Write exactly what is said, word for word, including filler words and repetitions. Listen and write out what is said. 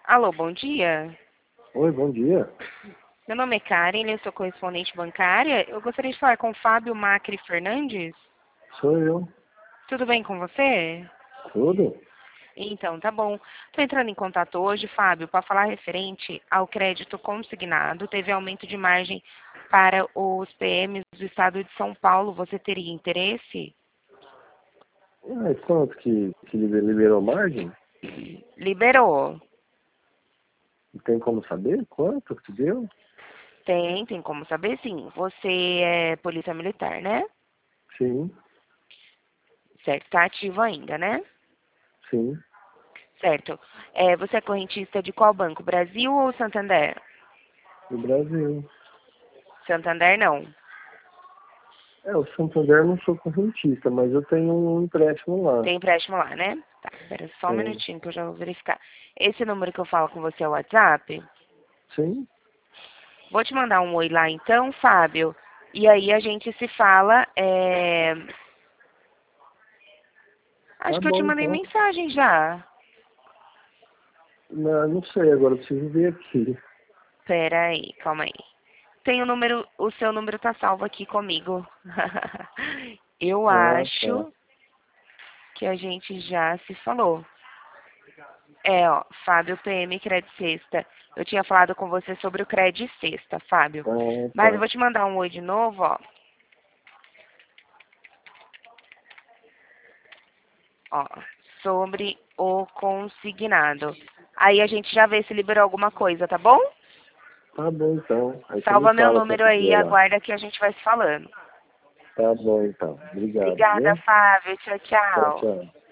Alô, bom dia. Oi, bom dia. Meu nome é Karen, eu sou correspondente bancária. Eu gostaria de falar com o Fábio Macri Fernandes. Sou eu. Tudo bem com você? Tudo? Então, tá bom. Estou entrando em contato hoje, Fábio, para falar referente ao crédito consignado. Teve aumento de margem para os P Ms do estado de São Paulo. Você teria interesse? Ah, e quanto que, que liber- liberou margem? Liberou. Tem como saber quanto que deu? Tem, tem como saber sim. Você é polícia militar, né? Sim, Certo, tá ativo ainda, né? sim. Certo. É, você é correntista de qual banco? Brasil ou Santander? Do Brasil. Santander não. É, o Santander não sou correntista, mas eu tenho um empréstimo lá. Tem empréstimo lá, né? Tá, espera só um Sim. minutinho que eu já vou verificar. Esse número que eu falo com você é o WhatsApp? Sim? Vou te mandar um oi lá então, Fábio. E aí a gente se fala. é, Acho Tá que eu te bom, mandei então. mensagem já. Não, não sei, agora eu preciso ver aqui. Pera aí, calma aí. Tem o número, o seu número tá salvo aqui comigo. Eu Ah, tá. acho que a gente já se falou. É, ó, Fábio P M Credit Sexta. Eu tinha falado com você sobre o Credit Sexta, Fábio. Ah, Mas eu tá. vou te mandar um oi de novo, ó. Ó, sobre o consignado. Aí a gente já vê se liberou alguma coisa, tá bom? Tá bom, então. Aí você me Salva meu fala número quanto que aí e deu lá. aguarda que a gente vai se falando. Tá bom, então. Obrigado, Obrigada, viu? Fábio. Tchau, Tchau, tchau. tchau.